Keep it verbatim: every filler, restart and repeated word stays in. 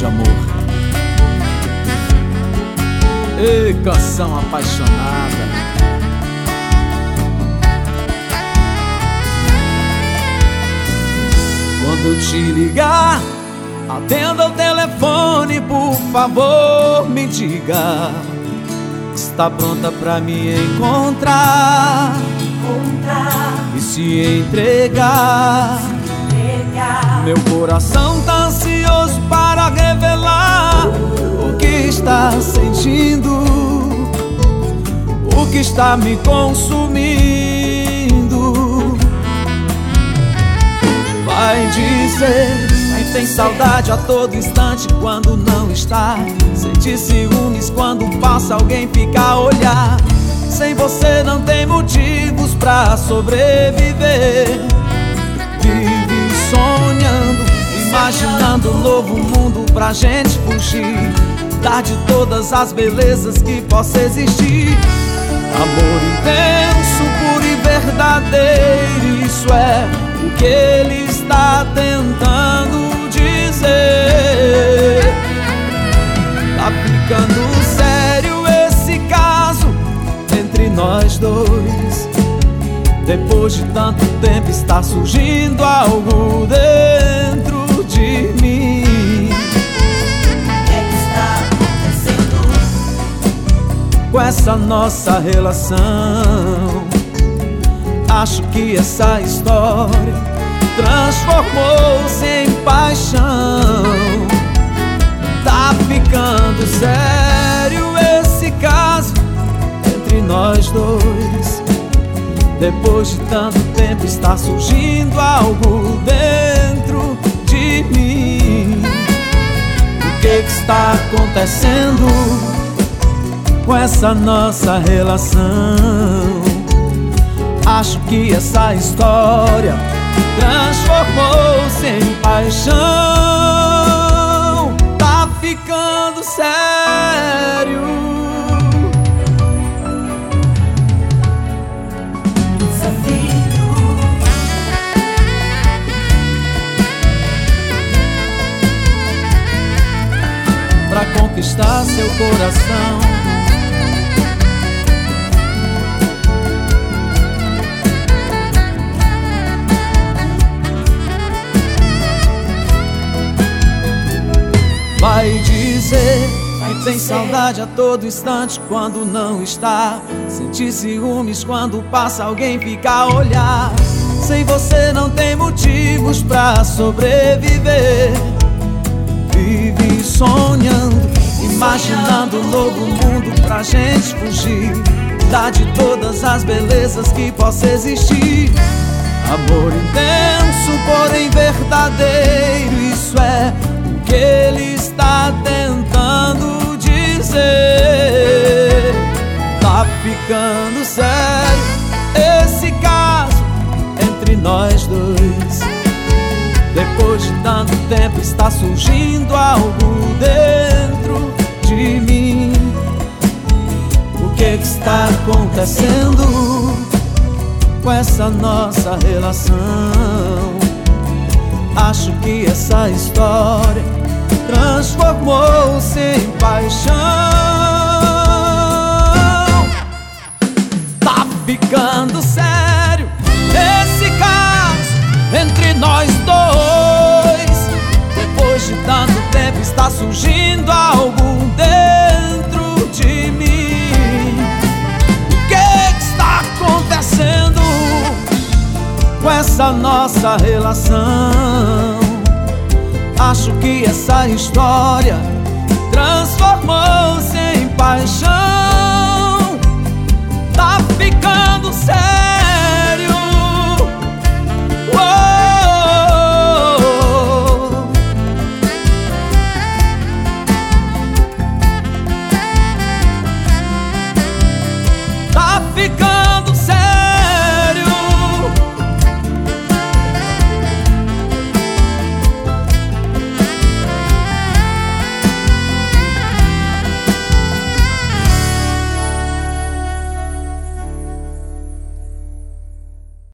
amor. Ei, canção apaixonada. Quando te ligar, atenda o telefone, por favor, me diga. Está pronta pra me encontrar, encontrar e se entregar. entregar. Meu coração tá ansioso para revelar o que está sentindo, o que está me consumindo. Vai dizer que tem saudade a todo instante quando não está. Sente ciúmes quando passa alguém fica a olhar. Sem você não tem motivos pra sobreviver. Vive sonhando, imaginando um novo mundo pra gente fugir, dar de todas as belezas que possa existir. Amor intenso, puro e verdadeiro, isso é o que ele está tentando dizer. Tá ficando sério esse caso entre nós dois. Depois de tanto tempo está surgindo algo dentro de mim. O que é que está acontecendo com essa nossa relação? Acho que essa história transformou-se em paixão. Tá ficando sério esse caso entre nós dois. Depois de tanto tempo está surgindo algo dentro de mim. O que que está acontecendo com essa nossa relação? Acho que essa história transformou-se em paixão. Tá ficando sério. Desafio. Pra conquistar seu coração, vai dizer que tem saudade a todo instante quando não está. Sentir ciúmes quando passa alguém fica a olhar. Sem você não tem motivos pra sobreviver. Vive sonhando, imaginando um novo mundo pra gente fugir, dar de todas as belezas que possa existir. Amor intenso, porém verdadeiro, isso é o que ele está tentando dizer. Tá ficando sério esse caso entre nós dois. Depois de tanto tempo está surgindo algo dentro de mim. O que que está acontecendo com essa nossa relação? Acho que essa história transformou-se em paixão. Tá ficando sério esse caso entre nós dois. Depois de tanto tempo está surgindo algo dentro de mim. O que que está acontecendo com essa nossa relação? Acho que essa história transformou-se em paixão. Tá ficando sério.